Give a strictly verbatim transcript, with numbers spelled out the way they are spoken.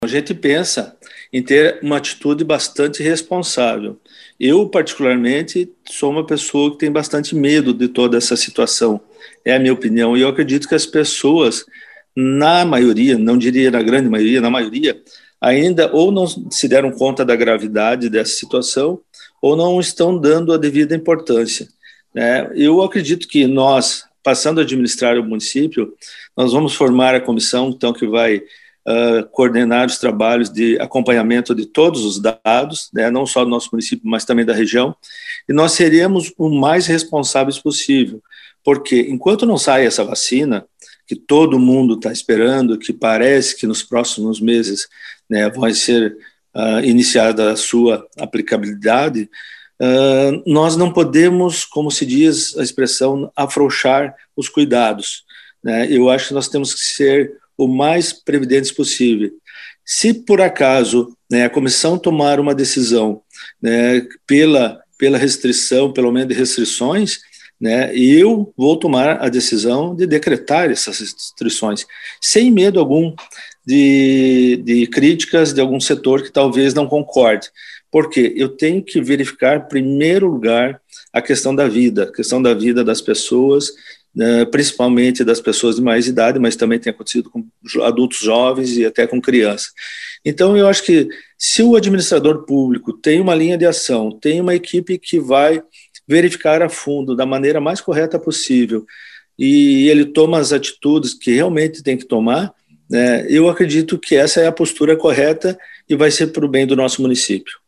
A gente pensa em ter uma atitude bastante responsável. Eu, particularmente, sou uma pessoa que tem bastante medo de toda essa situação. É a minha opinião. E eu acredito que as pessoas, na maioria, não diria na grande maioria, na maioria, ainda ou não se deram conta da gravidade dessa situação ou não estão dando a devida importância, né? Eu acredito que nós, passando a administrar o município, nós vamos formar a comissão, então, que vai Uh, coordenar os trabalhos de acompanhamento de todos os dados, né, não só do nosso município, mas também da região, e nós seremos o mais responsáveis possível, porque enquanto não sai essa vacina, que todo mundo está esperando, que parece que nos próximos meses, né, vai ser uh, iniciada a sua aplicabilidade, uh, nós não podemos, como se diz a expressão, afrouxar os cuidados, né? Eu acho que nós temos que ser o mais previdentes possível. Se por acaso, né, a comissão tomar uma decisão, né, pela, pela restrição, pelo menos de restrições, né, eu vou tomar a decisão de decretar essas restrições, sem medo algum de, de críticas de algum setor que talvez não concorde. Porque eu tenho que verificar, em primeiro lugar, a questão da vida, a questão da vida das pessoas, principalmente das pessoas de mais idade, mas também tem acontecido com adultos jovens e até com crianças. Então, eu acho que se o administrador público tem uma linha de ação, tem uma equipe que vai verificar a fundo, da maneira mais correta possível, e ele toma as atitudes que realmente tem que tomar, né, eu acredito que essa é a postura correta e vai ser para o bem do nosso município.